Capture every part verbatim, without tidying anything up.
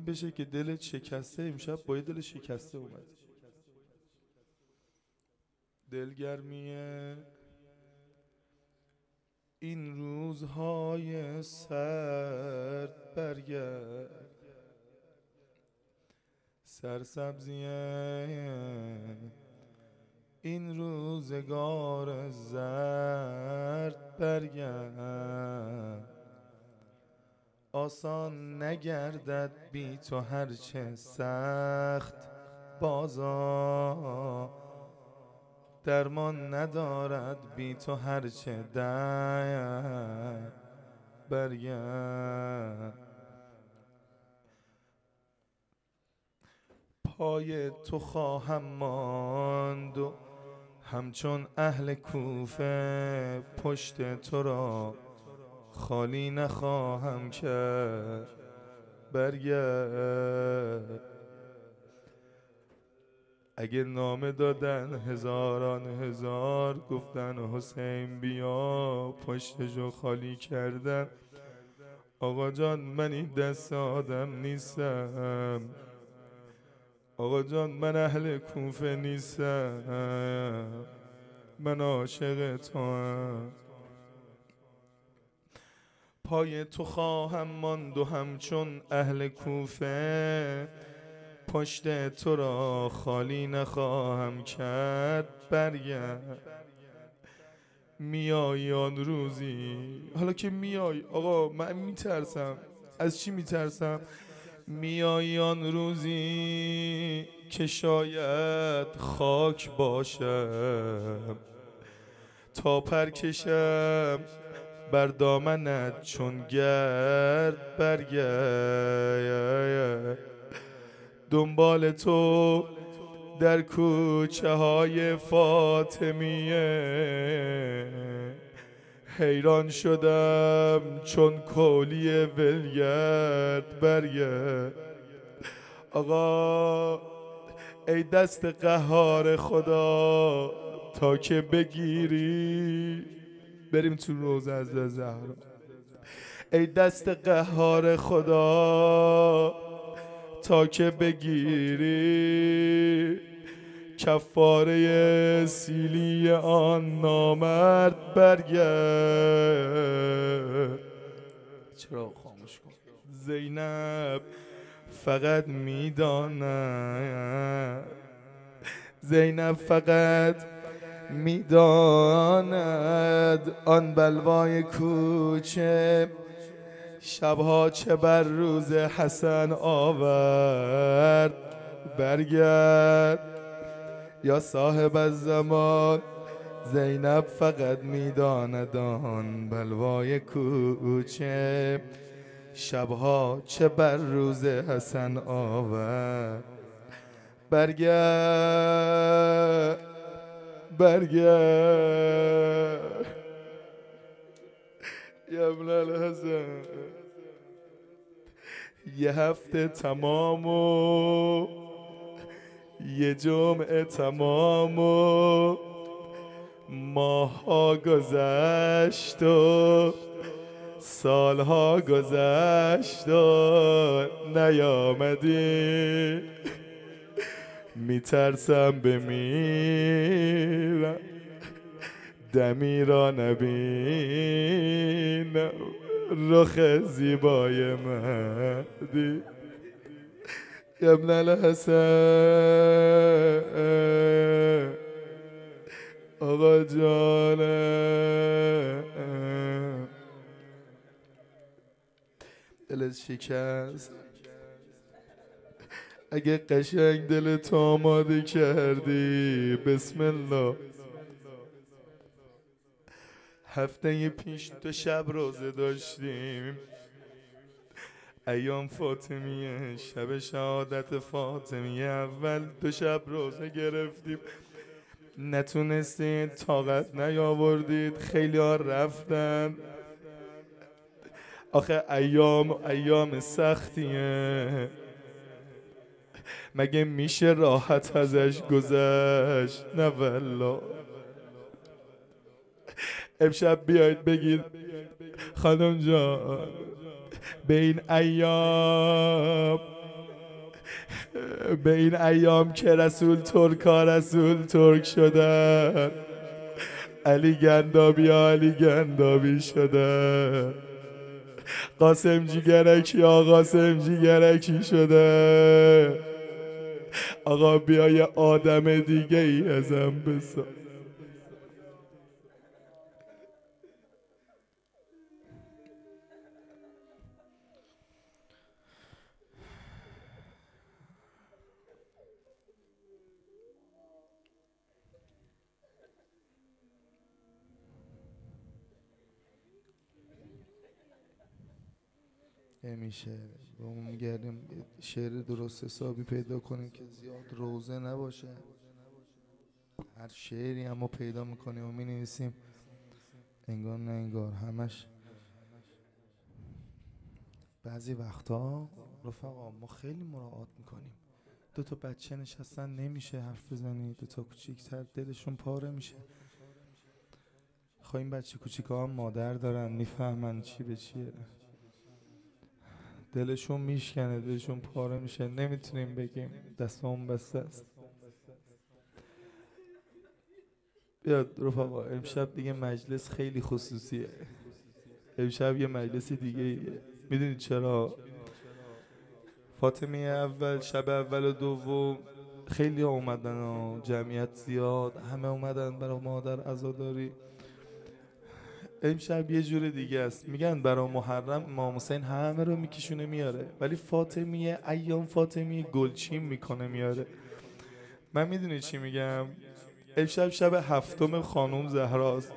این بشه که دلت شکسته، امشب با یه دل شکسته اومد. دلگرمیه این روزهای سرد برگرد، سرسبزیه این روزگار زرد برگرد. آسان نگردد بی تو هرچه سخت بازا، درمان ندارد بی تو هرچه درد برگرد. پای تو خواهم ماند و همچون اهل کوفه پشت تو را خالی نخواهم کرد برگرد. اگه نامه دادن هزاران هزار، گفتن حسین بیا پشتشو خالی کردن، آقا جان من این دست آدم نیستم، آقا جان من اهل کوفه نیستم، من عاشق تو هم. پای تو خواهم ماند و همچون اهل کوفه پشت تو را خالی نخواهم کرد برگرد. میای آن روزی، حالا که میای آقا من میترسم. از چی میترسم؟ میای آن روزی که شاید خاک باشم، تا پر کشم بر دامنت چون گرد برگرد. دنبال تو در کوچه های فاطمیه حیران شدم چون کولی ولگرد برگرد. آقا ای دست قهار خدا تا که بگیری، بریم تو روزه از زهرا. ای دست قهار خدا تا که بگیری کفاره سیلی آن نامرد برگرد. چرا خاموش کن؟ زینب فقط میداند، زینب فقط میداند آن بلوای کوچه شبها چه بر روز حسن آورد برگرد. یا صاحب الزمان زینب فقط میداند آن بلوای کوچه شبها چه بر روز حسن آورد برگرد برگرد. یا ابن الحسن یه هفته تمام و یه جمعه تمام و ماها گذشت و سالها گذشت و نیامدی، میترسم بمیرم دمی را نبینم رخ زیبای مهدی. یا ابن الحسن آقا جانم دلت شکست. اگه قشنگ دلت آماده کردی بسم الله. هفته پیش دو شب روزه داشتیم، ایام فاطمیه، شب شهادت فاطمیه اول دو شب روزه گرفتیم، نتونستید، طاقت نیاوردید، خیلی ها رفتن. آخه ایام ایام سختیه، مگه میشه راحت ازش گذشت؟ نه والله. امشب بیایید بگید خانم جان به این ایام به این ایام که رسول ترکا رسول ترک شدن، علی گندابی علی گندابی شده، قاسم جیگرکی آقا قاسم جیگرکی شده. آقا بیا یه آدم دیگه ای ازم بساز. نمیشه با اون میگردیم شعر درست حسابی پیدا کنیم که زیاد روزه نباشه. هر شعری هم ما پیدا میکنیم و مینویسیم انگار نه انگار همش. بعضی وقتا رفقا ما خیلی مراعات میکنیم. دو تا بچه نشستن نمیشه حرف بزنی، دو تا کوچیک‌تر دلشون پاره میشه. خب این بچه کوچیک‌ها هم مادر دارن، میفهمن چی به چیه، دلشون میشکنه، دلشون پاره میشه، نمیتونیم بگیم، دستمون بسته است. بیاد رفقا امشب دیگه مجلس خیلی خصوصیه. امشب یه مجلس دیگه ایه. میدونید چرا؟ فاطمه اول شب اول و دوم خیلی اومدن و جمعیت زیاد، همه اومدن برای مادر عزاداری. امشب یه جور دیگه است. میگن برای محرم امام حسین همه رو میکشونه میاره، ولی فاطمیه ایام فاطمی گلچین میکنه میاره. من میدونی چی میگم؟ امشب شب هفتم خانوم زهراست.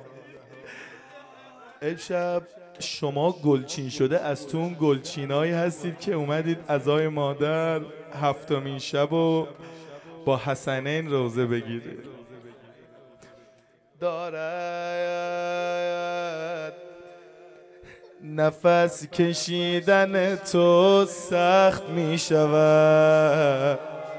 امشب شما گلچین شده از تو اون گلچینایی هستید که اومدید عزای مادر هفتمین شب و با حسنین روزه بگیرید. دارد نفس کشیدن تو سخت می شود،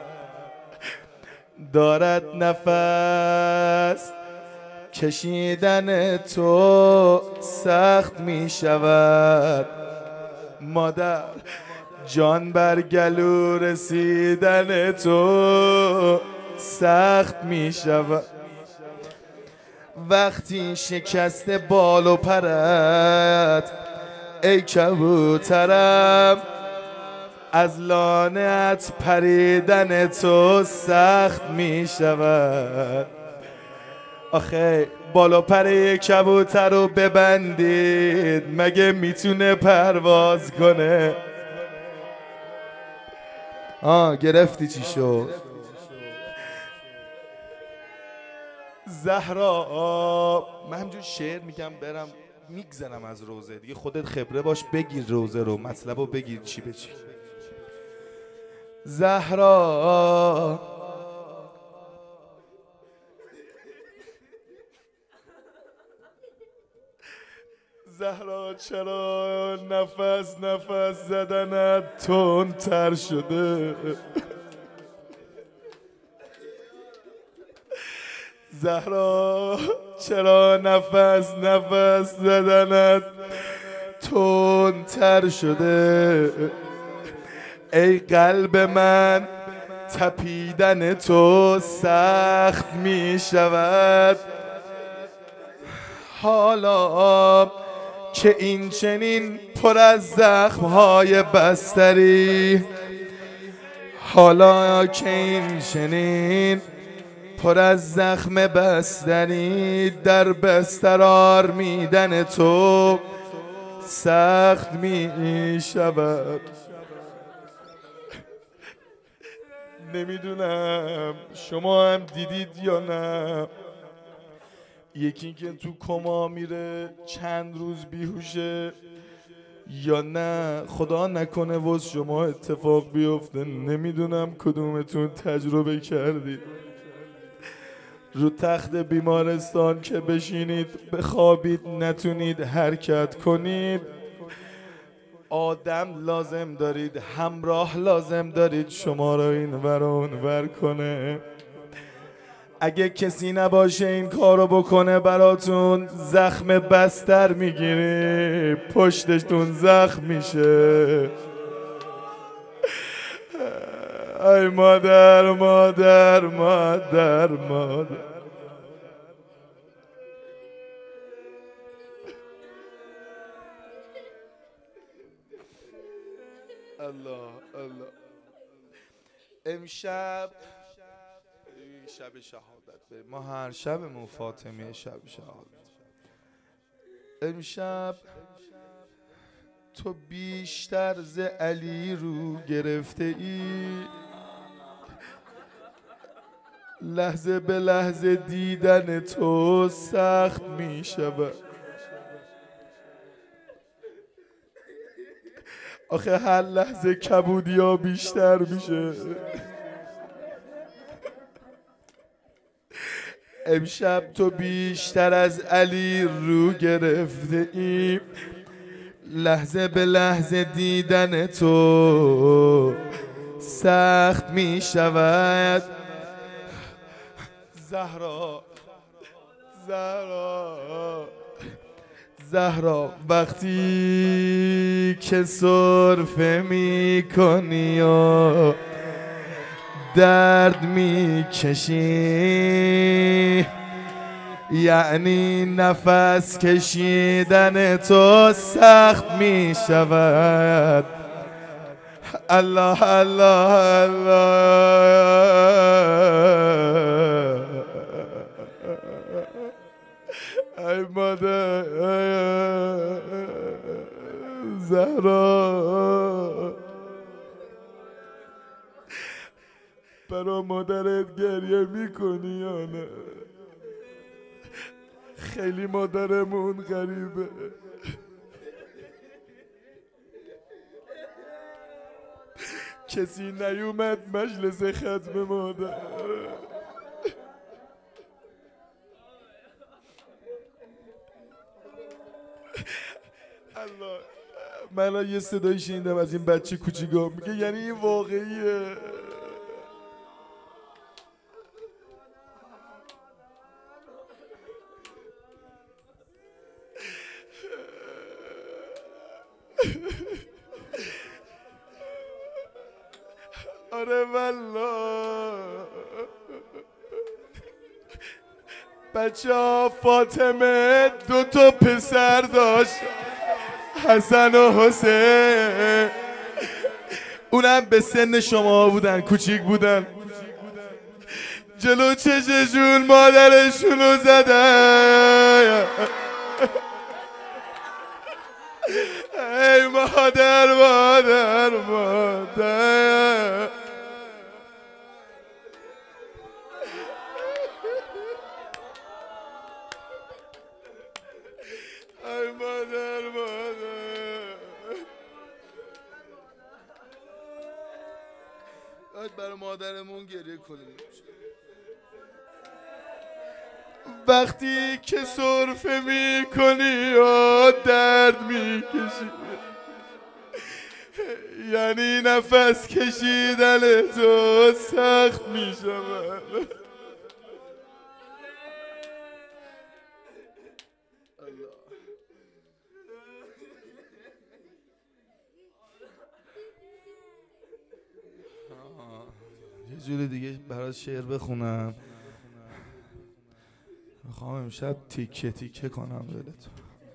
دارد نفس کشیدن تو سخت می شود. مادر جان بر گلو رسیدن تو سخت می شود. وقتی شکست بال و پرت ای کبوترم، از لانت پریدن تو سخت می شود. آخه بالا پر یک کبوتر رو ببندید مگه میتونه پرواز کنه؟ آه گرفتی چی شد؟ زهرا من همجور شعر میگم برم میگذرم از روزه دیگه، خودت خبره باش بگیر روزه رو، مطلب رو بگیر چی به چی. زهرا زهرا چرا نفس نفس زدنت تندتر شده؟ زهرا چرا نفس نفس زدنت تندتر شده؟ ای قلب من تپیدن تو سخت می شود. حالا که این چنین پر از زخمهای بستری، حالا که این چنین پر از زخم بستری، در بسترار میدن تو سخت می شود. نمیدونم شما هم دیدید یا نه، یکی که تو کما میره چند روز بیهوشه، یا نه خدا نکنه واسه شما اتفاق بیفته. نمیدونم کدومتون تجربه کردید رو تخت بیمارستان که بشینید بخوابید نتونید حرکت کنید، آدم لازم دارید، همراه لازم دارید شما رو این ور اون ور کنه. اگه کسی نباشه این کارو بکنه براتون، زخم بستر میگیری پشتشتون زخم میشه. ای مادر مادر مادر مادر الله الله. امشب شب شهادت بریم. ما هر شبمون فاطمه شب شهادت. امشب تو بیشتر ز علی رو گرفته ای، لحظه به لحظه دیدن تو سخت می شود. آخه هر لحظه کبودی ها بیشتر میشه. امشب تو بیشتر از علی رو گرفته ای، لحظه به لحظه دیدن تو سخت می شود. زهرا زهرا زهرا وقتی که سرفه می کنی و درد می کشی، یعنی نفس کشیدن تو سخت می شود. الله الله الله. ای مادر زهرا، برا مادرت گریه میکنی یا نه؟ خیلی مادرمون غریبه. کسی نیومد مجلس ختم مادر. الله، من یه صدایی شنیدم از این بچه کوچیکا میگه یعنی این واقعیه. آره والله. بچه ها فاطمه دو تا پسر داشت، حسن و حسین. اونم به سن شما بودن، کوچیک بودن. جلو چششون مادرشونو زدن. ای مادر مادر مادر. ای مادر مادر. باید برای مادرمون گریه کنیم. وقتی که سرفه می کنی و درد می کشی، یعنی نفس کشیدن تو سخت می شود. یه جوری دیگه برات شعر بخونم. میخوام امشب تیکه تیکه کنم دلتو.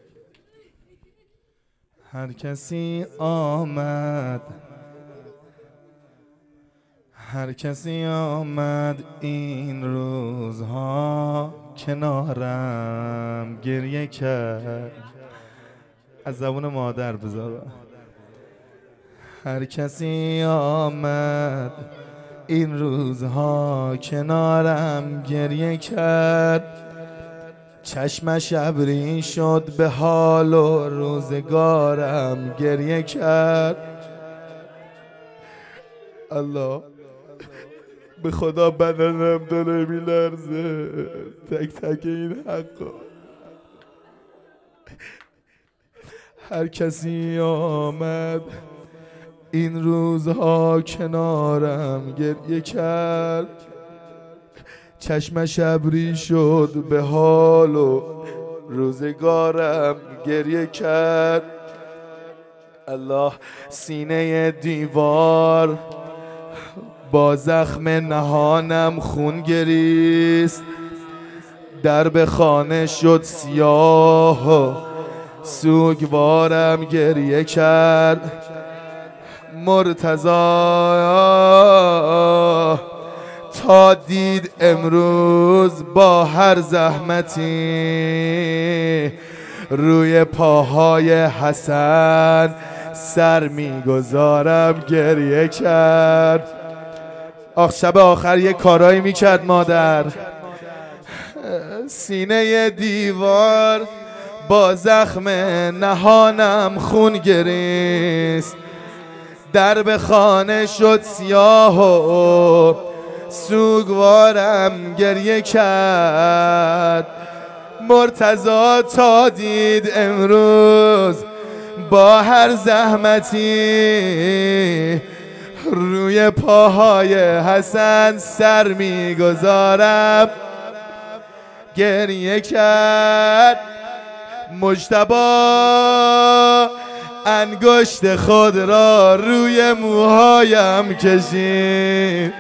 هر کسی آمد هر کسی آمد این روزها کنارم گریه کرد. از زبون مادر بذارم. هر کسی آمد این روزها کنارم گریه کرد، چشمش ابری شد به حال و روزگارم گریه کرد. الله، به خدا بدنم داره میلرزه تک تک این حقا. هر کسی آمد این روزها کنارم گریه کرد، چشمش ابری شد به حال و روزگارم گریه کرد. الله، سینه دیوار با زخم نهانم خون گریست، درب خانه شد سیاه و سوگوارم گریه کرد. مرتضی تا دید امروز با هر زحمتی روی پاهای حسن سر میگذارم گریه کرد. آخ شب آخر یه کارایی میکرد مادر، سینه دیوار با زخم نهانم خون گریست، درب خانه شد سیاه و سوگوارم گریه کرد. مرتضی تا دید امروز با هر زحمتی روی پاهای حسن سر میگذارم گریه کرد. مجتبی انگشت خود را روی موهایم کشید،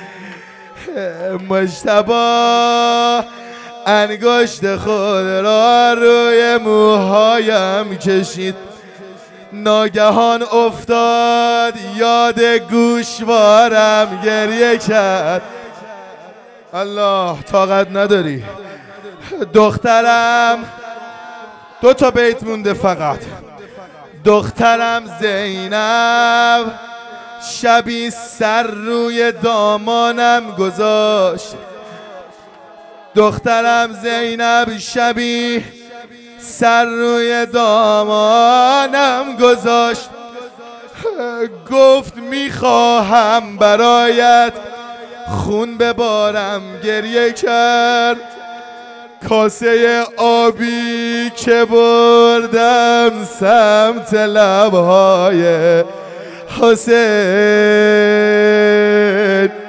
مجتبی انگشت خود را روی موهایم کشید. ناگهان افتاد یاد گوشوارم گریه کرد. الله طاقت نداری دخترم، دو تا بیت مونده فقط. دخترم زینب شبی سر روی دامانم گذاشت، دخترم زینب شبی سر روی دامانم گذاشت، گفت میخواهم برایت خون ببارم گریه کرد. کاسه آبی که بردم سمت لبهای حسین،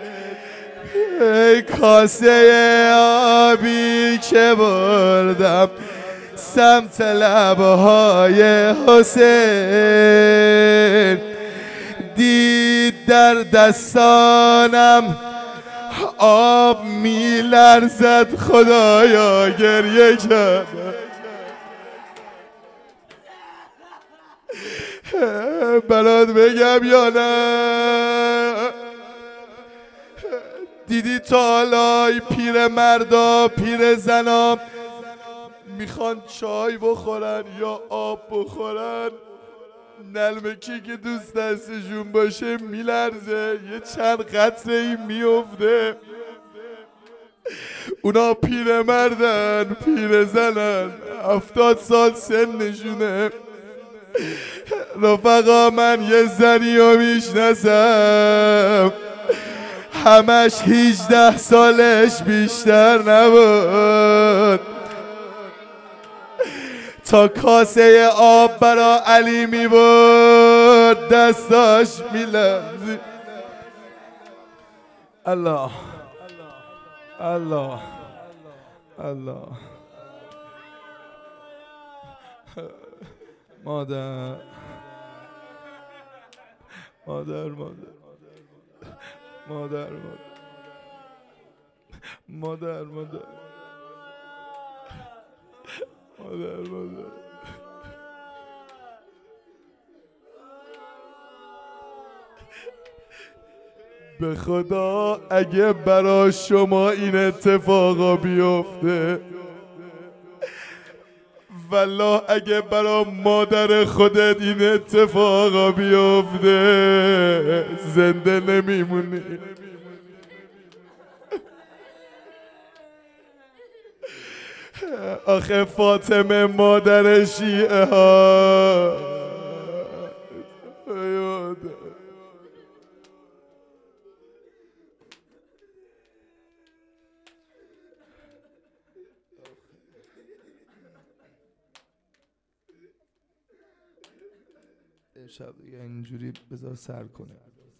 کاسه آبی که بردم سمت لبهای حسین، دید در دستانم آب می لرزد خدایا گریه کرد. برات بگم یا نه؟ دیدی تا حالای پیر مردا پیر زنا میخوان چای بخورن یا آب بخورن، نلمکی که دوست دستشون باشه میلرزه، یه چند قطره ای میفته. اونا پیر مردن پیر زنن، هفتاد سال سنشونه. رفقا من یه زنی رو میشناسم همش هیجده سالش بیشتر نبود، تا کاسه آب برا علی میبرد دستاش میلرزید. الله الله الله. مادر مادر مادر مادر مادر مادر مادر مادر. به خدا اگه برا شما این اتفاقا بیفته، والله اگه برا مادر خودت این اتفاقا بیفته زنده نمیمونی. آخه فاطمه مادر شیعه ها امشب دیگه اینجوری بذار سر کنه.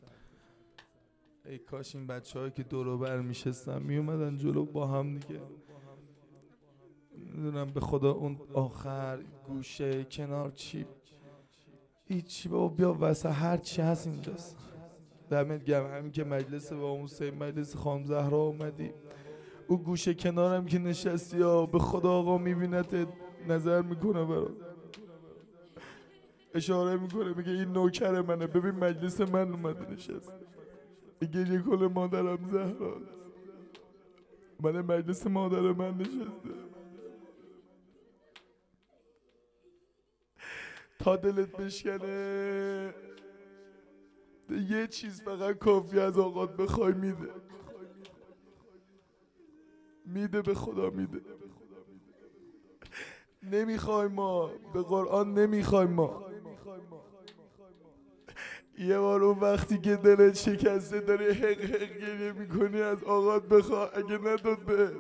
ای کاش این بچه هایی که دور و بر میشستن میومدن جلو با هم دیگه. میدونم به خدا اون آخر گوشه کنار چی هیچی بابا، بیا واسه هر چی هست اینجاست. دمت گرم. همین که مجلس با حسین مجلس خانم زهرا اومدی، او گوشه کنارم که نشستی ها، به خدا آقا میبینت نظر میکنه برات، اشاره میکنه میگه این نوکر منه، ببین مجلس من اومده نشست، گریه کل مادرم زهراست، من مجلس مادر من نشسته. تا دلت بشکنه یه چیز فقط کافی از آقات بخوای میده، میده به خدا میده. نمیخوای ما به قرآن نمیخوای ما. یه بار اون وقتی که دلت شکسته داری حق حق گریه میکنی از آقات بخوا، اگه نداد بهت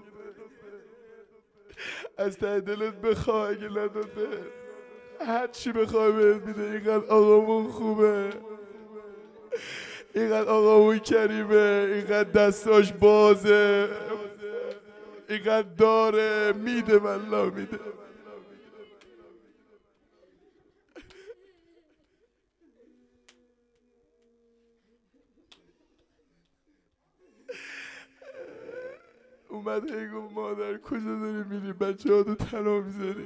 از ته دلت بخوا، اگه نداد بهت هر چی بخوای بهت میده. اینقدر آقامون خوبه، اینقدر آقامون کریمه، اینقدر دستاش بازه، اینقدر داره میده، والله میده. اومد هی گفت مادر کجا داری میری، بچه ها تو تنها میذاری.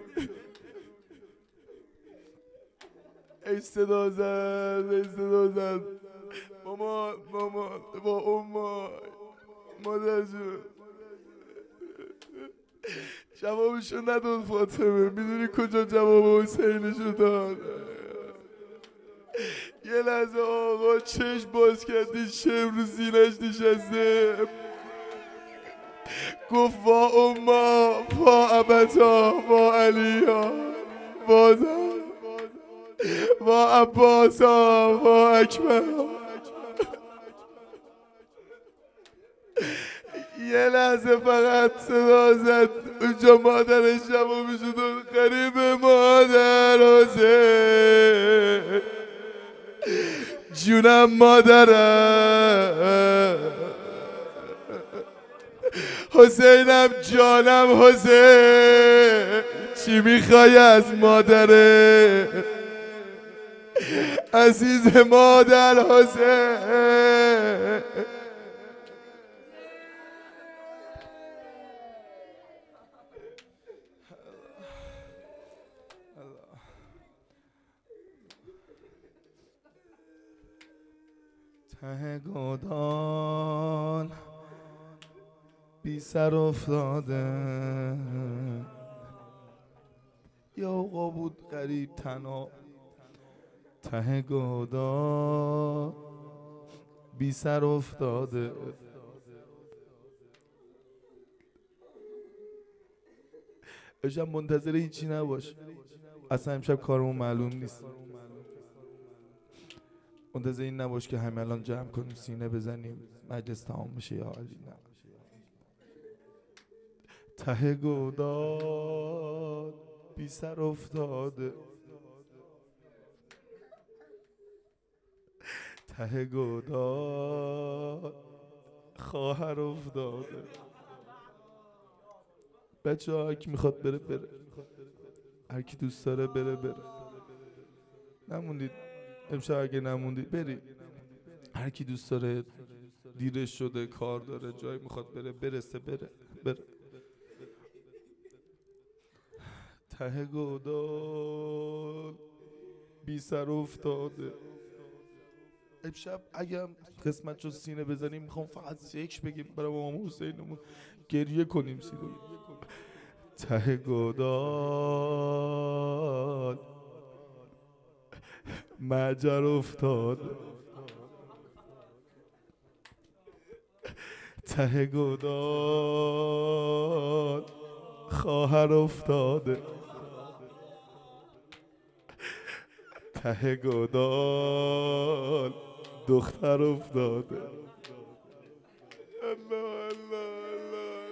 ای صدا زد، ای صدا زد، ماما ماما با اما مادر جون. جوابشو نداد فاطمه، میدونی کجا جواب حسینشو داد؟ یه لحظه آقا چشم باز کردی، شم رو سینش نشسته، گفت وا اما وا ابتا وا علیا وا زن وا عباسا وا اکبر. یه لحظه فقط صدا زد اونجا مادرش جوابشو داد، قریب مادر حسین جونم مادرم، حسینم جانم حسین، چی میخوای از مادره عزیز مادر حسین. ته گودان بی سر افتاده، یا آقا بود غریب تنها، ته گودان بی سر افتاده. امشب منتظر هیچی نباش، اصلا امشب کارمون معلوم نیست. منتظر این نباش که همه الان جمع کنیم سینه بزنیم مجلس تمام بشه یا علی. نه، ته گودان بی سر افتاده، ته گودان خواهر افتاده. بچه ها هرکی میخواد بره بره، هرکی دوست داره بره بره. نموندید امشب، اگه نموندید برید. هرکی دوست داره، دیرش شده کار داره جایی میخواد بره برسه بره بره. ته گودال بی سر افتاده. امشب اگه قسمت شد سینه بزنیم میخوام فقط سیکش بگیم برای امام حسینمون، گریه کنیم سینه. ته گودال مجر افتاده، ته گودال خواهر افتاده، ته گودال دختر افتاده. الله الله الله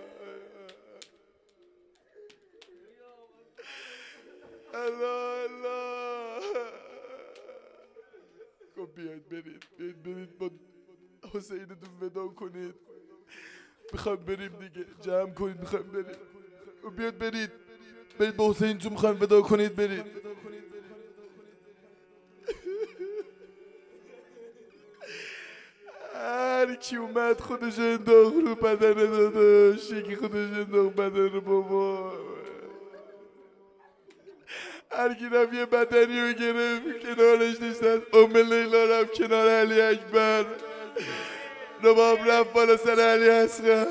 الله الله. خب بیاید برید بیاید برید با حسینتون ودا کنید، میخوایم بریم دیگه، جمع کنید میخوایم برید. بیاید برید برید با حسینتون میخوایم ودا کنید برید. هر کی اومد خودش انداخت رو بدن داداش، یکی خودش انداخت بدن رو بابا، هر کی رفت یه بدنی رو گرفت کنارش نشست. ام لیلا رفت کنار علی اکبر، رباب رفت بالا سر علی اصغر،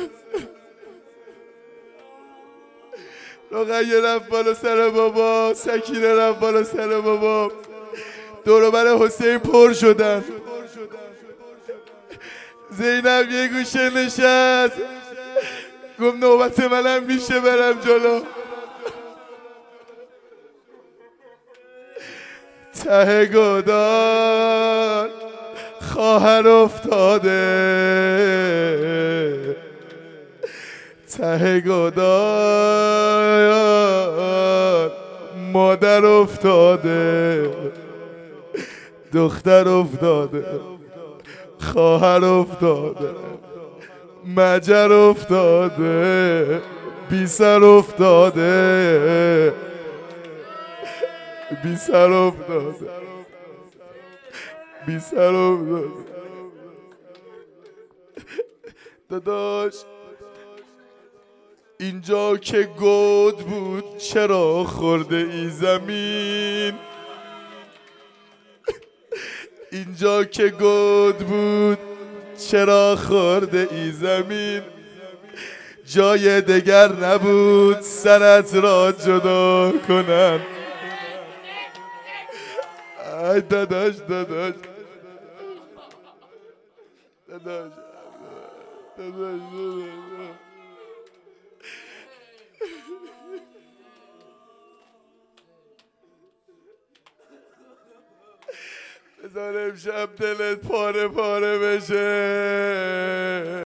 رقیه رفت بالا سر بابا، سکینه رفت بالا سر بابا، دوروبر حسین پر شدن. زینب یه گوشه نشست گفت نوبت منم میشه برم جلو. ته گودال خواهر افتاده، ته گودال مادر افتاده، دختر افتاده، خواهر افتاده، مجر افتاده، بی سر افتاده، بی سر افتاده، بی سر افتاده. داداش اینجا که گود بود چرا خورده ای زمین، اینجا که گود بود چرا خورده ای زمین، جای دگر نبود سرت را جدا کنن. ای داداش داداش داداش داداش بذار امشب دلت پاره پاره بشه.